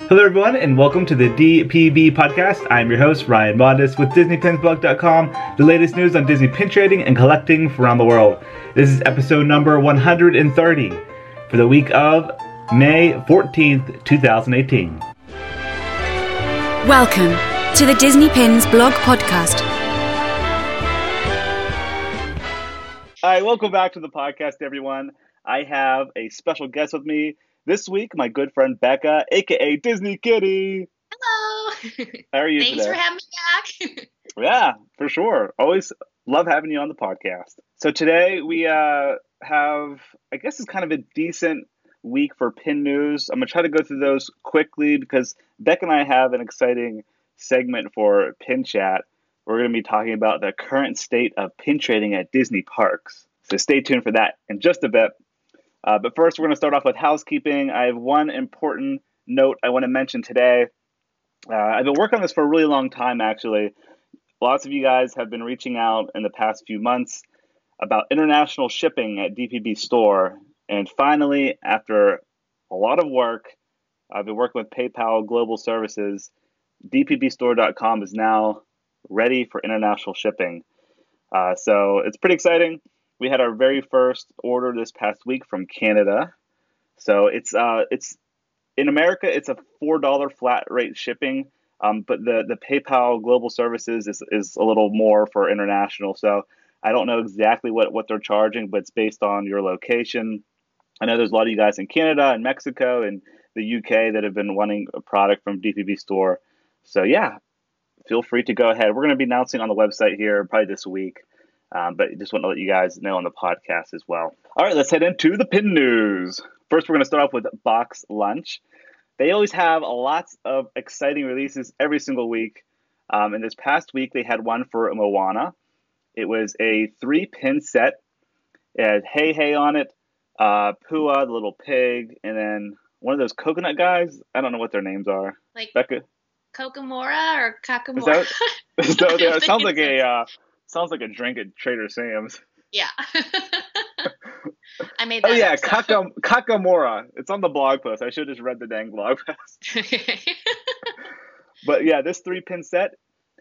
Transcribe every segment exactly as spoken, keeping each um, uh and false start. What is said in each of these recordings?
Hello everyone, and welcome to the D P B podcast. I'm your host, Ryan Modis with Disney Pins Blog dot com, the latest news on Disney pin trading and collecting from around the world. This is episode number one hundred thirty for the week of May fourteenth, twenty eighteen. Welcome to the Disney Pins Blog Podcast. Alright, welcome back to the podcast, everyone. I have a special guest with me this week, my good friend Becca, aka Disney Kitty. Hello. How are you Thanks today? for having me back. Yeah, for sure. Always love having you on the podcast. So today we uh, have, I guess it's kind of a decent week for pin news. I'm going to try to go through those quickly because Beck and I have an exciting segment for Pin Chat. We're going to be talking about the current state of pin trading at Disney parks. So stay tuned for that in just a bit. Uh, but first, we're going to start off with housekeeping. I have one important note I want to mention today. Uh, I've been working on this for a really long time, actually. Lots of you guys have been reaching out in the past few months about international shipping at D P B Store. And finally, after a lot of work, I've been working with PayPal Global Services. D P B store dot com is now ready for international shipping. Uh, so it's pretty exciting. We had our very first order this past week from Canada. So it's uh it's in America it's a four dollar flat rate shipping, um, but the, the PayPal Global Services is, is a little more for international. So I don't know exactly what, what they're charging, but it's based on your location. I know there's a lot of you guys in Canada and Mexico and the U K that have been wanting a product from D P B Store. So yeah, feel free to go ahead. We're going to be announcing on the website here probably this week. Um, but just want to let you guys know on the podcast as well. All right, let's head into the pin news. First, we're going to start off with Box Lunch. They always have lots of exciting releases every single week. Um, and this past week, they had one for Moana. It was a three-pin set. It had Hey Hey on it, uh, Pua, the little pig, and then one of those coconut guys. I don't know what their names are. Like Becca? Kokomora or Kakamora? Is that, is that what they are? It sounds like so. a... Uh, Sounds like a drink at Trader Sam's. Yeah. I made that Oh, yeah, up, so. Kaka, Kakamora. It's on the blog post. I should have just read the dang blog post. But yeah, this three-pin set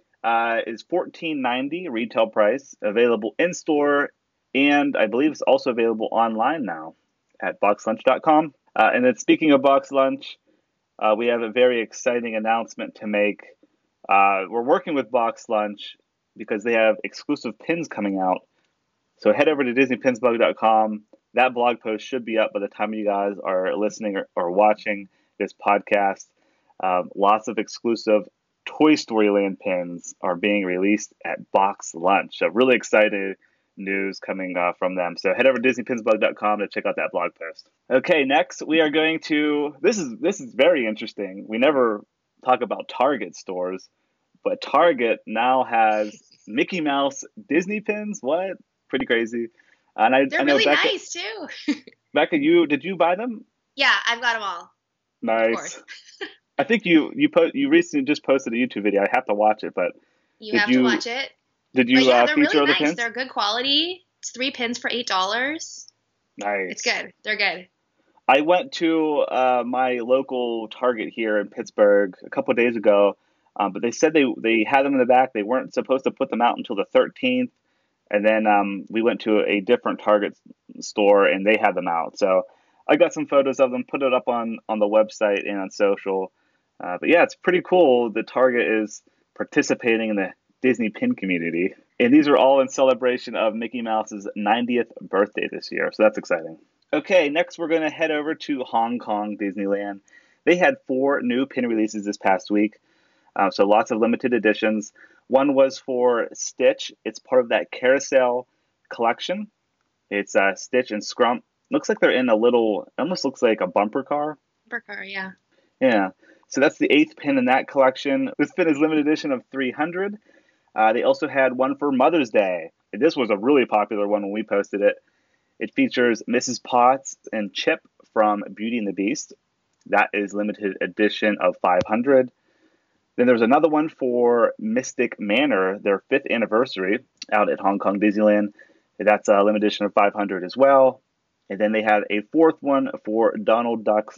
uh, is fourteen ninety retail price, available in-store, and I believe it's also available online now at box lunch dot com. Uh, and then speaking of Box Lunch, uh, we have a very exciting announcement to make. Uh, we're working with Box Lunch because they have exclusive pins coming out. So head over to Disney Pins Blog dot com. That blog post should be up by the time you guys are listening or, or watching this podcast. Um, lots of exclusive Toy Story Land pins are being released at Box Lunch. So really excited news coming uh, from them. So head over to Disney Pins Blog dot com to check out that blog post. Okay, next we are going to, this is this is very interesting. We never talk about Target stores, but Target now has Mickey Mouse Disney pins. What? Pretty crazy. And I, They're I know really Becca, nice, too. Becca, you did you buy them? Yeah, I've got them all. Nice. Of course. I think you you po- you recently just posted a YouTube video. I have to watch it, but You did have you, to watch it. Did you but yeah, uh, they're feature really other nice. pins? They're good quality. It's three pins for eight dollars. Nice. It's good. They're good. I went to uh, my local Target here in Pittsburgh a couple of days ago. Um, but they said they, they had them in the back. They weren't supposed to put them out until the thirteenth. And then um, we went to a different Target store, and they had them out. So I got some photos of them, put it up on, on the website and on social. Uh, but yeah, it's pretty cool that Target is participating in the Disney pin community. And these are all in celebration of Mickey Mouse's ninetieth birthday this year. So that's exciting. Okay, next we're going to head over to Hong Kong Disneyland. They had four new pin releases this past week. Uh, so lots of limited editions. One was for Stitch. It's part of that Carousel collection. It's uh, Stitch and Scrump. Looks like they're in a little, almost looks like a bumper car. Burger, yeah. Yeah. So that's the eighth pin in that collection. This pin is limited edition of three hundred. Uh, they also had one for Mother's Day. This was a really popular one when we posted it. It features Missus Potts and Chip from Beauty and the Beast. That is limited edition of five hundred. Then there's another one for Mystic Manor, their fifth anniversary out at Hong Kong Disneyland. That's a limited edition of five hundred as well. And then they had a fourth one for Donald Duck's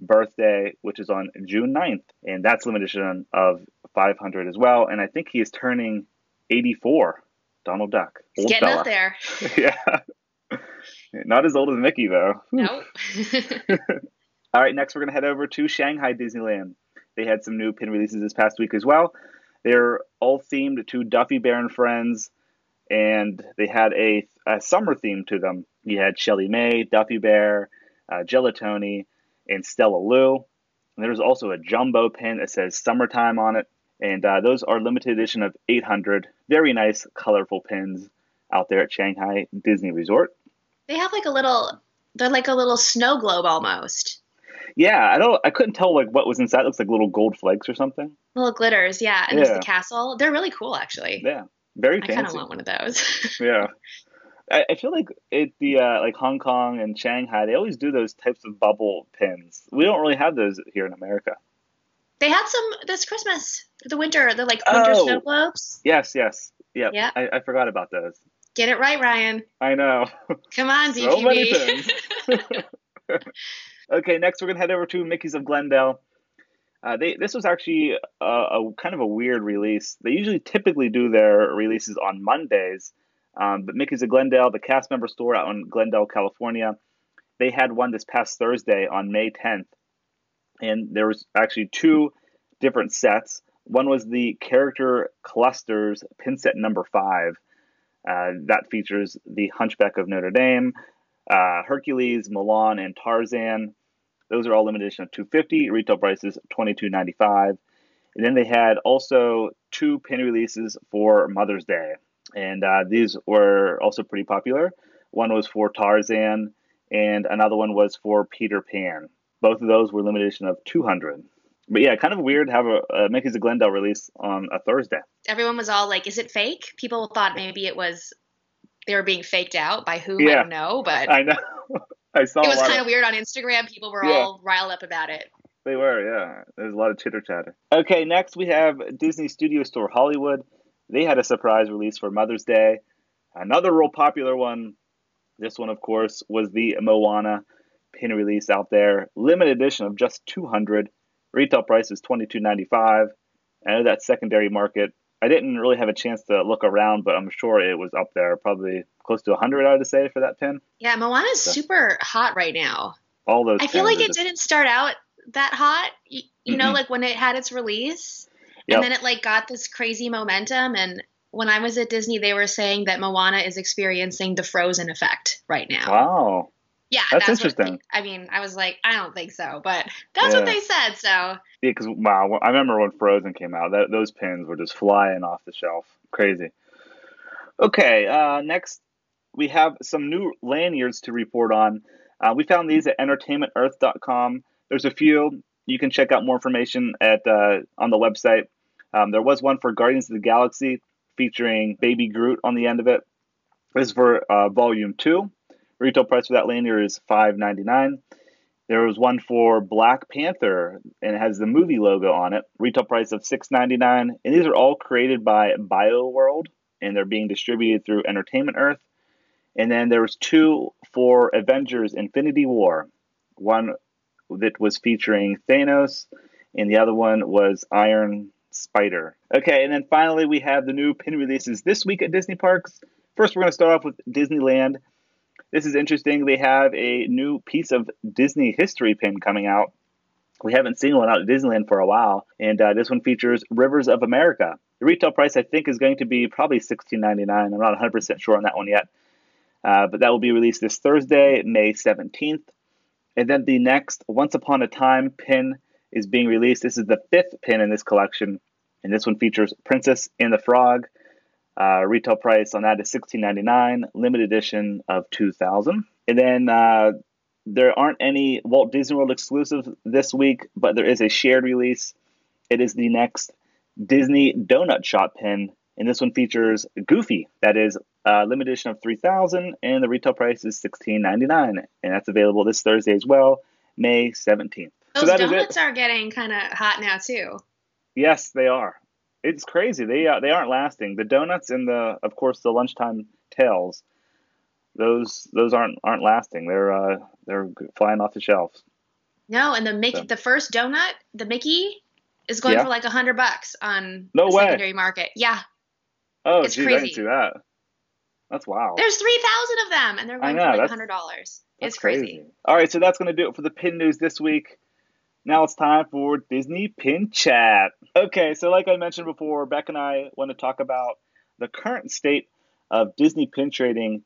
birthday, which is on June ninth. And that's limited edition of five hundred as well. And I think he is turning eighty-four. Donald Duck. He's Old getting fella. up there. Yeah. Not as old as Mickey, though. Nope. All right, next we're going to head over to Shanghai Disneyland. They had some new pin releases this past week as well. They're all themed to Duffy Bear and Friends, and they had a, a summer theme to them. You had Shelly May, Duffy Bear, uh, Gelatoni, and Stella Lou. And there's also a jumbo pin that says Summertime on it. And uh, those are limited edition of eight hundred. Very nice, colorful pins out there at Shanghai Disney Resort. They have like a little, they're like a little snow globe almost. Yeah, I don't. I couldn't tell like what was inside. It looks like little gold flakes or something. Little glitters, yeah. And Yeah. there's the castle. They're really cool, actually. Yeah, very I fancy. kind of want one of those. Yeah, I, I feel like at the uh, like Hong Kong and Shanghai, they always do those types of bubble pins. We don't really have those here in America. They had some this Christmas, the winter, the like winter Oh. snow globes. Yes, yes, yep. Yeah. I, I forgot about those. Get it right, Ryan. I know. Come on, So many D P B. pins. Okay, next we're gonna head over to Mickey's of Glendale. Uh, they this was actually a, a kind of a weird release. They usually typically do their releases on Mondays, um, but Mickey's of Glendale, the cast member store out in Glendale, California, they had one this past Thursday on May tenth, and there was actually two different sets. One was the character clusters pin set number five. Uh, that features the Hunchback of Notre Dame, uh, Hercules, Mulan, and Tarzan. Those are all limited edition of two hundred fifty dollars. Retail price is twenty-two ninety-five. And then they had also two pin releases for Mother's Day. And uh, these were also pretty popular. One was for Tarzan, and another one was for Peter Pan. Both of those were limited edition of two hundred. But yeah, kind of weird to have a, a Mickey's of Glendale release on a Thursday. Everyone was all like, is it fake? People thought maybe it was, they were being faked out by whom, Yeah. I don't know, but I know. I saw it a was lot kind of of weird on Instagram. People were Yeah. all riled up about it. They were, yeah. There's a lot of chitter chatter. Okay, next we have Disney Studio Store Hollywood. They had a surprise release for Mother's Day. Another real popular one. This one, of course, was the Moana pin release out there. Limited edition of just two hundred. Retail price is twenty-two ninety-five. I know that secondary market. I didn't really have a chance to look around, but I'm sure it was up there. Probably close to one hundred, I would say, for that pin. Yeah, Moana's super hot right now. All those I feel pins like are it just- didn't start out that hot. You, you know, Mm-mm. like when it had its release, Yep. and then it like got this crazy momentum. And when I was at Disney, they were saying that Moana is experiencing the Frozen effect right now. Wow. Yeah, That's what interesting. the- I mean, I was like, I don't think so, but that's Yeah. what they said. So Yeah, because wow, I remember when Frozen came out, that those pins were just flying off the shelf. Crazy. Okay, uh, next we have some new lanyards to report on. Uh, we found these at entertainment earth dot com. There's a few. You can check out more information at uh, on the website. Um, there was one for Guardians of the Galaxy featuring Baby Groot on the end of it. This is for uh, Volume two. Retail price for that lanyard is five ninety-nine. There was one for Black Panther, and it has the movie logo on it. Retail price of six ninety-nine. And these are all created by BioWorld, and they're being distributed through Entertainment Earth. And then there was two for Avengers Infinity War. One that was featuring Thanos, and the other one was Iron Spider. Okay, and then finally we have the new pin releases this week at Disney Parks. First, we're going to start off with Disneyland. This is interesting. They have a new piece of Disney history pin coming out. We haven't seen one out at Disneyland for a while, and uh, this one features Rivers of America. The retail price, I think, is going to be probably sixteen ninety-nine. I'm not one hundred percent sure on that one yet, uh, but that will be released this Thursday, May seventeenth. And then the next Once Upon a Time pin is being released. This is the fifth pin in this collection, and this one features Princess and the Frog. Uh, retail price on that is sixteen ninety-nine, limited edition of two thousand. And then uh, there aren't any Walt Disney World exclusives this week, but there is a shared release. It is the next Disney Donut Shop pin, and this one features Goofy. That is uh, limited edition of three thousand, and the retail price is sixteen ninety-nine, and that's available this Thursday as well, May seventeenth. those So that is donuts it. are getting kind of hot now too. Yes, they are. It's crazy. They uh, they aren't lasting. The donuts and the, of course, the lunchtime tails. Those those aren't aren't lasting. They're uh, they're flying off the shelves. No, and the Mickey, So, the first donut, the Mickey, is going yeah. for like a hundred bucks on No the way. secondary market. Yeah, Oh, it's geez, I didn't see crazy. that. That's wild. There's three thousand of them, and they're I going for know. like a That's hundred dollars. that's It's crazy. crazy. All right, so that's going to do it for the pin news this week. Now it's time for Disney Pin Chat. Okay, so like I mentioned before, Beck and I want to talk about the current state of Disney pin trading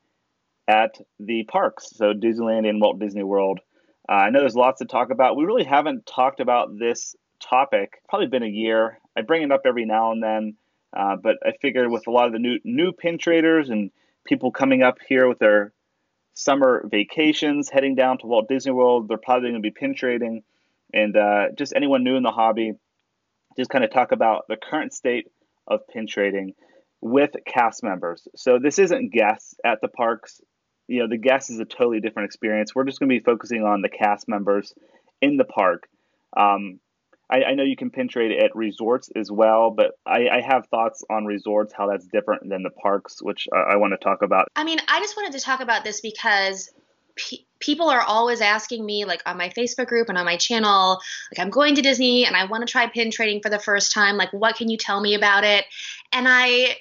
at the parks, so Disneyland and Walt Disney World. Uh, I know there's lots to talk about. We really haven't talked about this topic. Probably been a year. I bring it up every now and then, uh, but I figured with a lot of the new new pin traders and people coming up here with their summer vacations, heading down to Walt Disney World, they're probably going to be pin trading, and uh, just anyone new in the hobby, just kind of talk about the current state of pin trading with cast members. So this isn't guests at the parks. You know, the guest is a totally different experience. We're just going to be focusing on the cast members in the park. Um, I, I know you can pin trade at resorts as well, but I, I have thoughts on resorts, how that's different than the parks, which I, I want to talk about. I mean, I just wanted to talk about this because pe- people are always asking me, like on my Facebook group and on my channel, like I'm going to Disney and I want to try pin trading for the first time. Like, what can you tell me about it? And I,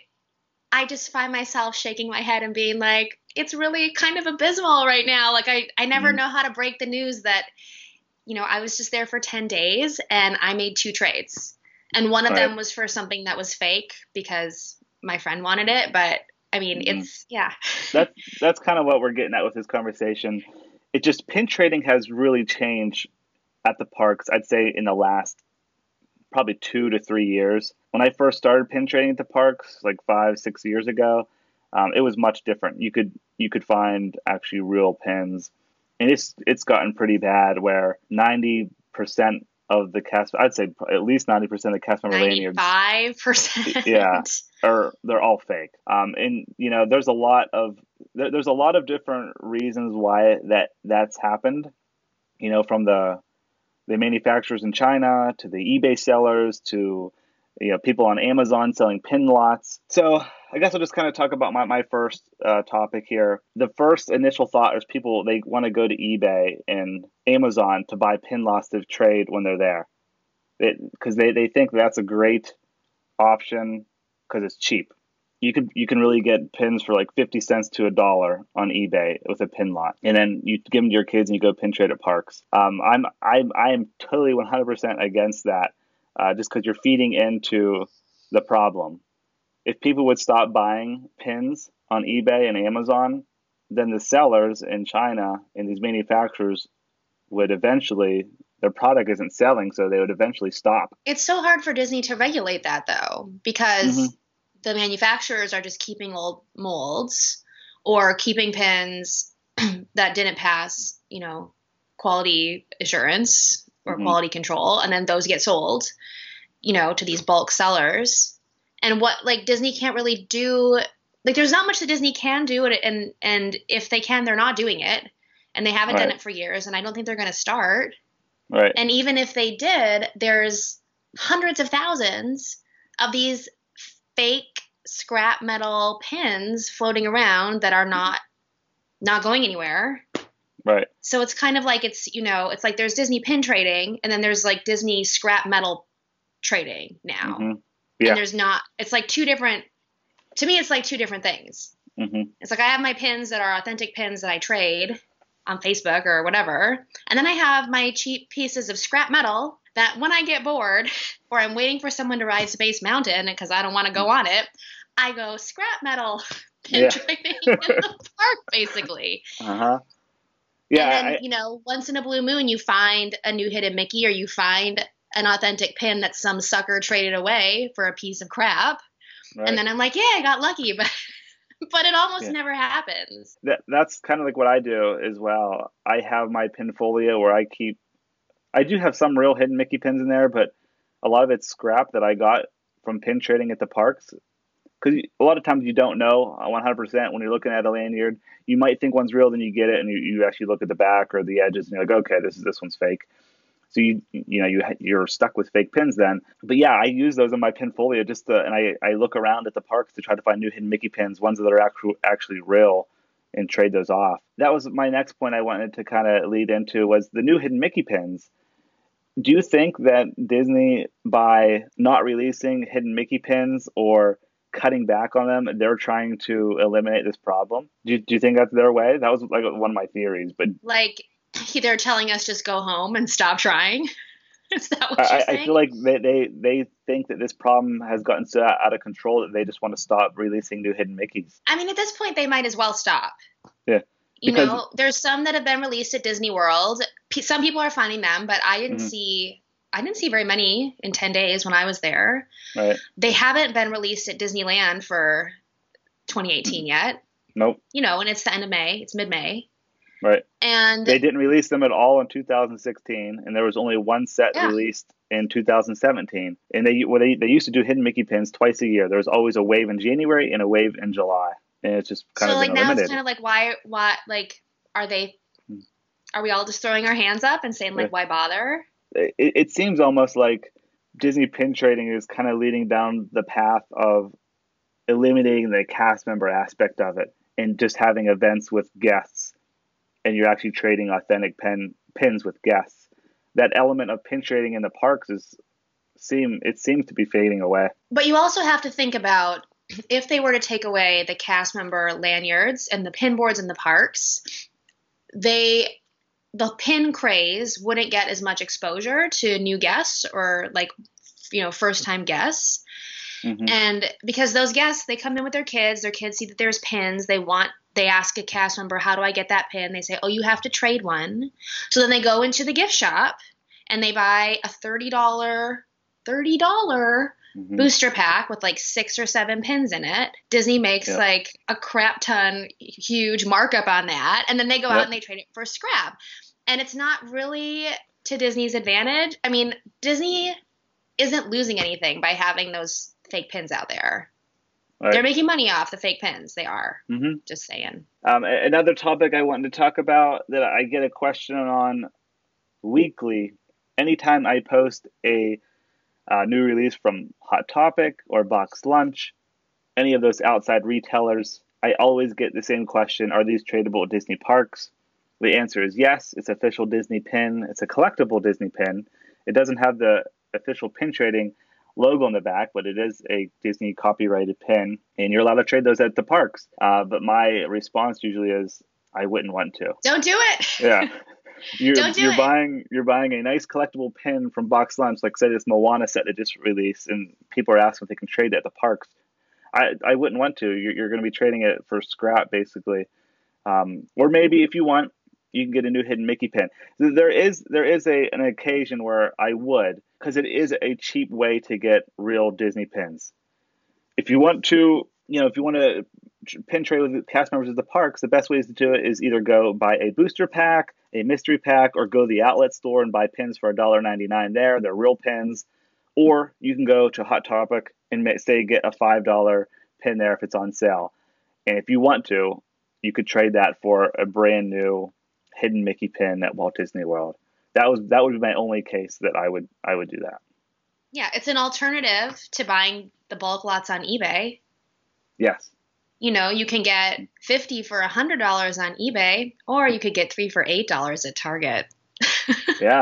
I just find myself shaking my head and being like, it's really kind of abysmal right now. Like I, I never Mm-hmm. know how to break the news that, you know, I was just there for ten days and I made two trades. And one of All them right. was for something that was fake because my friend wanted it. But I mean, Mhm. it's, yeah. That's that's kind of what we're getting at with this conversation. It just pin trading has really changed at the parks, I'd say in the last probably two to three years. When I first started pin trading at the parks, like five, six years ago, um, it was much different. You could you could find actually real pins, and it's it's gotten pretty bad where ninety percent of the cast, I'd say at least ninety percent of the cast member lanyards, ninety-five percent. yeah, are they're all fake. Um, and you know, there's a lot of there, there's a lot of different reasons why that that's happened. You know, from the the manufacturers in China to the eBay sellers to you know people on Amazon selling pin lots. So I guess I'll just kind of talk about my, my first uh, topic here. The first initial thought is people they want to go to eBay and Amazon to buy pin lots to trade when they're there, because they, they think that's a great option because it's cheap. You can you can really get pins for like fifty cents to a dollar on eBay with a pin lot, and then you give them to your kids and you go pin trade at parks. Um, I'm I'm I am totally one hundred percent against that, uh, just because you're feeding into the problem. If people would stop buying pins on eBay and Amazon, then the sellers in China and these manufacturers would eventually their product isn't selling, so they would eventually stop. It's so hard for Disney to regulate that though, because Mhm. the manufacturers are just keeping old molds or keeping pins that didn't pass, you know, quality assurance or Mhm. quality control. And then those get sold, you know, to these bulk sellers. And what like Disney can't really do, like there's not much that Disney can do. And, and if they can, they're not doing it. And they haven't done Right. it for years. And I don't think they're going to start. Right. And even if they did, there's hundreds of thousands of these fake scrap metal pins floating around that are not not going anywhere. Right. So it's kind of like it's, you know, it's like there's Disney pin trading and then there's like Disney scrap metal trading now. Mhm. Yeah. And there's not, it's like two different, to me, it's like two different things. Mhm. It's like I have my pins that are authentic pins that I trade on Facebook or whatever. And then I have my cheap pieces of scrap metal that when I get bored or I'm waiting for someone to ride Space Mountain because I don't want to go on it, I go scrap metal pin Yeah. trading in the park, basically. Uh-huh. Yeah. And then, I, you know, once in a blue moon, you find a new hidden Mickey or you find an authentic pin that some sucker traded away for a piece of crap. right. And then I'm like, yeah, I got lucky, but but it almost Yeah. never happens. that that's kind of like what I do as well. I have my pinfolio where I keep I do have some real hidden Mickey pins in there, but a lot of it's scrap that I got from pin trading at the parks. Because a lot of times you don't know one hundred percent when you're looking at a lanyard. You might think one's real, then you get it, and you, you actually look at the back or the edges, and you're like, okay, this is this one's fake. So you you know you you're stuck with fake pins then. But yeah, I use those in my pinfolio just to, and I I look around at the parks to try to find new hidden Mickey pins, ones that are actually actually real, and trade those off. That was my next point I wanted to kind of lead into was the new Hidden Mickey pins. Do you think that Disney, by not releasing Hidden Mickey pins or cutting back on them, they're trying to eliminate this problem? Do you, do you think that's their way? That was like one of my theories. But like they're telling us just go home and stop trying. Is that what you're I, saying? I feel like they, they they think that this problem has gotten so out of control that they just want to stop releasing new Hidden Mickeys. I mean, at this point, they might as well stop. Yeah. You Because, know, there's some that have been released at Disney World. P- Some people are finding them, but I didn't Mhm. see I didn't see very many in ten days when I was there. right. They haven't been released at Disneyland for twenty eighteen yet. Nope. You know, and it's the end of May. It's mid-May. Right. And They didn't release them at all in two thousand sixteen, and there was only one set Yeah. released in two thousand seventeen. And they well, they they used to do Hidden Mickey pins twice a year. There was always a wave in January and a wave in July, and it's just kind so of like been now eliminated. it's kind of like why why like are they are we all just throwing our hands up and saying like Yeah. why bother? it, it seems almost like Disney pin trading is kind of leading down the path of eliminating the cast member aspect of it and just having events with guests, and you're actually trading authentic pin pins with guests. That element of pin trading in the parks is seem it seems to be fading away. But you also have to think about if they were to take away the cast member lanyards and the pin boards in the parks, they the pin craze wouldn't get as much exposure to new guests or like you know first time guests. Mhm. And because those guests, they come in with their kids, their kids see that there's pins, they want they ask a cast member, how do I get that pin? They say, oh, you have to trade one. So then they go into the gift shop and they buy a thirty dollars thirty dollars Mhm. booster pack with like six or seven pins in it. Disney makes Yep. like a crap ton huge markup on that. And then they go Yep. out and they trade it for scrap. And it's not really to Disney's advantage. I mean, Disney isn't losing anything by having those fake pins out there. Right. They're making money off the fake pins. They are. Mhm. Just saying. Um, a- another topic I wanted to talk about that I get a question on weekly, anytime I post a uh, new release from Hot Topic or Box Lunch, any of those outside retailers, I always get the same question: are these tradable at Disney parks? The answer is yes. It's official Disney pin. It's a collectible Disney pin. It doesn't have the official pin trading logo on the back, but it is a Disney copyrighted pin, and you're allowed to trade those at the parks. Uh, but my response usually is, I wouldn't want to. Don't do it. Yeah. You're, Don't do you're it. buying you're buying a nice collectible pin from Box Lunch, like say this Moana set that just released, and people are asking if they can trade it at the parks. I, I wouldn't want to. You're, you're going to be trading it for scrap, basically. Um, or maybe if you want, you can get a new Hidden Mickey pin. There is there is a an occasion where I would, because it is a cheap way to get real Disney pins. If you want to, you know, if you want to pin trade with cast members at the parks, the best ways to do it is either go buy a booster pack, a mystery pack, or go to the outlet store and buy pins for one dollar ninety-nine there. They're real pins. Or you can go to Hot Topic and say get a five dollar pin there if it's on sale. And if you want to, you could trade that for a brand new Hidden Mickey pin at Walt Disney World. That was that would be my only case that I would I would do that. Yeah, it's an alternative to buying the bulk lots on eBay. Yes. You know, you can get fifty for one hundred dollars on eBay, or you could get three for eight dollars at Target. Yeah.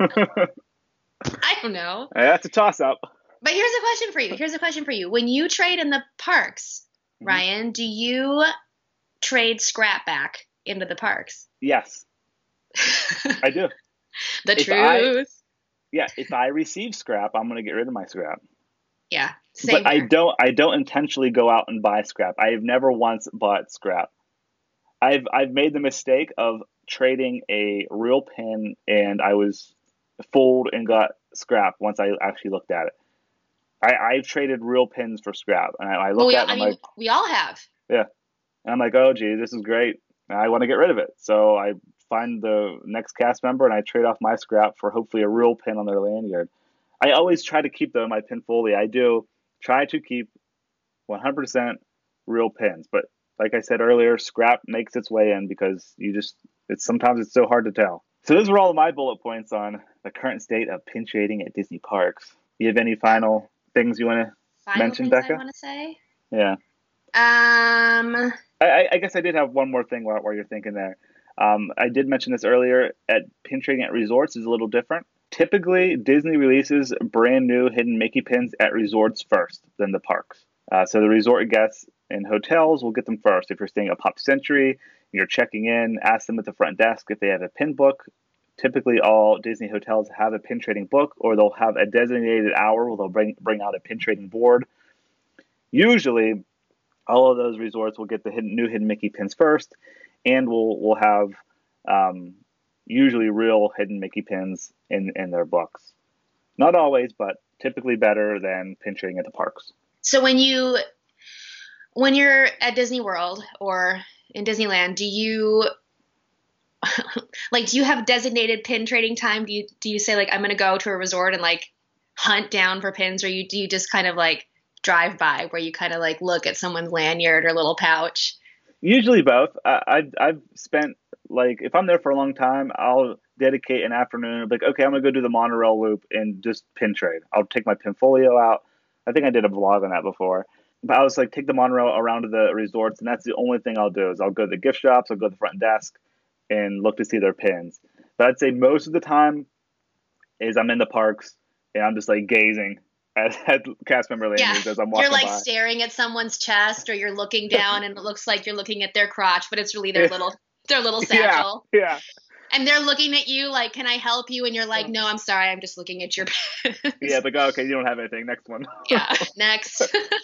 I don't know. That's a toss up. But here's a question for you. Here's a question for you. When you trade in the parks, Mhm. Ryan, do you trade scrap back into the parks? Yes, I do. The If I- truth. Yeah, if I receive scrap, I'm going to get rid of my scrap. Yeah. Same But I here. don't I don't intentionally go out and buy scrap. I have never once bought scrap. I've I've made the mistake of trading a real pin, and I was fooled and got scrap once I actually looked at it. I, I've traded real pins for scrap, and I, I Well, look we, at it I and I'm mean, like, we all have. and I'm like, oh gee, this is great. And I want to get rid of it. So I find the next cast member and I trade off my scrap for hopefully a real pin on their lanyard. I always try to keep though my pin folio. I do try to keep one hundred percent real pins, but like I said earlier, scrap makes its way in because you just it's sometimes it's so hard to tell. So those were all of my bullet points on the current state of pin trading at Disney parks. You have any final things you want to? Final Mention, things Becca? I want to say. Yeah. Um, I, I guess I did have one more thing while, while you're thinking there. Um, I did mention this earlier. At pin trading at resorts is a little different. Typically, Disney releases brand new hidden Mickey pins at resorts first, then the parks. Uh, so the resort guests in hotels will get them first. If you're staying at Pop Century, you're checking in, ask them at the front desk if they have a pin book. Typically, all Disney hotels have a pin trading book, or they'll have a designated hour where they'll bring bring out a pin trading board. Usually, all of those resorts will get the hidden, new hidden Mickey pins first, and we'll we'll have um, usually real hidden Mickey pins in in their books. Not always, but typically better than pin trading at the parks. So when you when you're at Disney World or in Disneyland, do you like do you have designated pin trading time? Do you do you say like I'm going to go to a resort and like hunt down for pins, or you do you just kind of like drive by where you kind of like look at someone's lanyard or little pouch? Usually both. I, I've I've spent like if I'm there for a long time, I'll dedicate an afternoon. Like okay, I'm gonna go do the monorail loop and just pin trade. I'll take my Pinfolio out. I think I did a vlog on that before. But I was like, take the monorail around to the resorts, and that's the only thing I'll do is I'll go to the gift shops, I'll go to the front desk, and look to see their pins. But I'd say most of the time is I'm in the parks and I'm just like gazing at, at cast member lanyards yeah. as I'm walking by. You're like by. staring at someone's chest, or you're looking down and it looks like you're looking at their crotch, but it's really their little their little satchel. Yeah, yeah. And they're looking at you like, can I help you? And you're like, no, I'm sorry. I'm just looking at your pins. Yeah, like, oh, okay, you don't have anything. Next one. Yeah, next.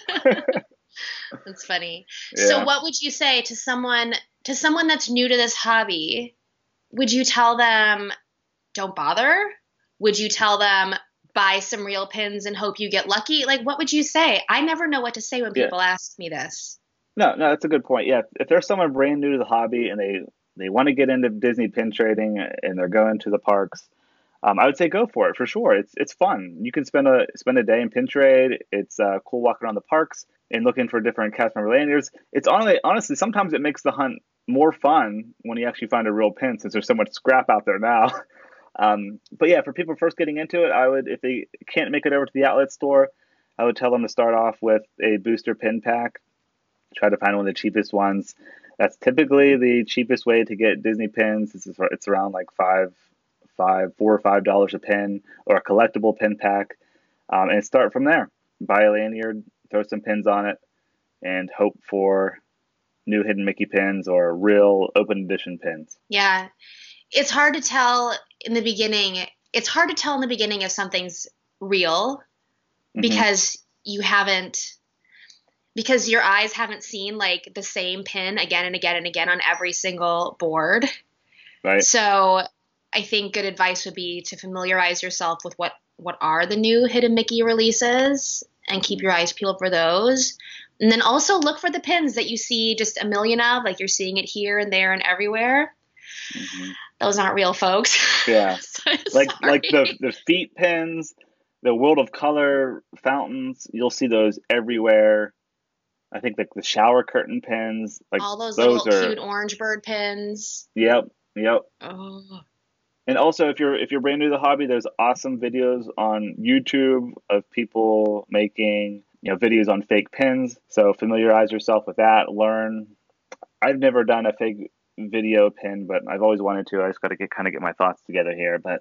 That's funny. Yeah. So what would you say to someone to someone that's new to this hobby? Would you tell them, don't bother? Would you tell them, buy some real pins and hope you get lucky? Like, what would you say? I never know what to say when people yeah. ask me this. No, no, that's a good point. Yeah, if there's someone brand new to the hobby and they they want to get into Disney pin trading and they're going to the parks, um, I would say go for it for sure. It's it's fun. You can spend a spend a day in pin trade. It's uh, cool walking around the parks and looking for different cast member lanyards. It's honestly, honestly, sometimes it makes the hunt more fun when you actually find a real pin, since there's so much scrap out there now. um, but yeah, for people first getting into it, I would, if they can't make it over to the outlet store, I would tell them to start off with a booster pin pack. Try to find one of the cheapest ones. That's typically the cheapest way to get Disney pins. It's, it's around like five, five, four or five dollars a pin, or a collectible pin pack, um, and start from there. Buy a lanyard, throw some pins on it, and hope for new hidden Mickey pins or real open edition pins. Yeah, it's hard to tell in the beginning. It's hard to tell in the beginning if something's real because mm-hmm. you haven't. Because your eyes haven't seen like the same pin again and again and again on every single board. Right. So I think good advice would be to familiarize yourself with what, what are the new hidden Mickey releases and keep your eyes peeled for those. And then also look for the pins that you see just a million of, like you're seeing it here and there and everywhere. Mm-hmm. Those aren't real, folks. Yeah. so, like sorry. like the, the feet pins, the World of Color fountains, you'll see those everywhere. I think like the shower curtain pins, like all those, those little are, cute orange bird pins. Yep, yep. Oh. And also, if you're if you're brand new to the hobby, there's awesome videos on YouTube of people making you know videos on fake pins. So familiarize yourself with that. Learn. I've never done a fake video pin, but I've always wanted to. I just got to get kind of get my thoughts together here. But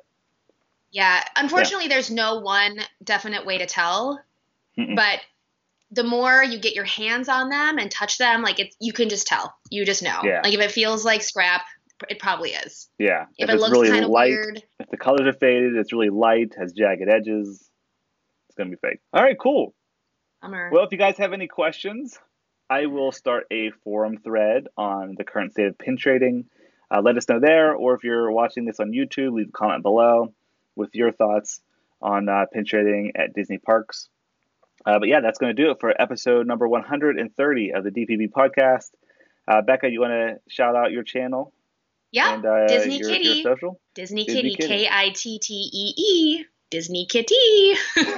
yeah, unfortunately, yeah. there's no one definite way to tell, Mm-mm. but. The more you get your hands on them and touch them, like it's, you can just tell. You just know. Yeah. Like if it feels like scrap, it probably is. Yeah. If, if it looks really kind of weird. If the colors are faded, it's really light, has jagged edges, it's going to be fake. All right, cool. Bummer. Well, if you guys have any questions, I will start a forum thread on the current state of pin trading. Uh, let us know there, or if you're watching this on YouTube, leave a comment below with your thoughts on uh, pin trading at Disney parks. Uh, but yeah, that's going to do it for episode number one hundred thirty of the D P B podcast. Uh, Becca, you want to shout out your channel? Yeah, and, uh, Disney your, Kitty. Your social? Disney, Disney Kitty, K I T T E E. Disney Kitty.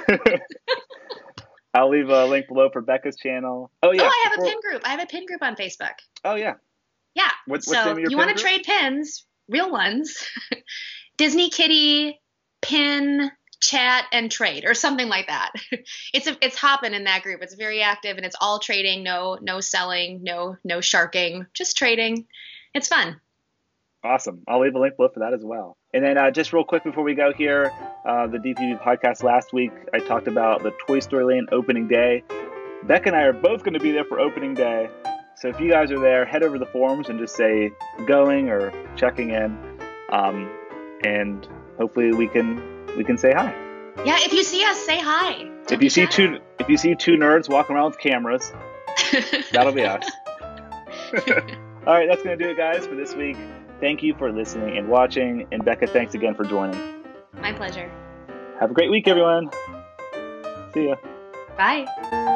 I'll leave a link below for Becca's channel. Oh, yeah. Oh, I have before... a pin group. I have a pin group on Facebook. Oh, yeah. Yeah. What's, so what's the name of your you want to trade pins, real ones. Disney Kitty Pin chat and trade or something like that. It's a, it's hopping in that group. It's very active and it's all trading, no no selling, no no sharking, just trading. It's fun. Awesome. I'll leave a link below for that as well. And then uh, just real quick before we go here, uh, the D P B podcast last week, I talked about the Toy Story Land opening day. Becca and I are both going to be there for opening day. So if you guys are there, head over to the forums and just say going or checking in. Um, and hopefully we can we can say hi. Yeah, if you see us, say hi. Don't if you see shy. two if you see two nerds walking around with cameras, that'll be us. All right, that's going to do it, guys, for this week. Thank you for listening and watching. And Becca, thanks again for joining. My pleasure. Have a great week, everyone. See ya. Bye.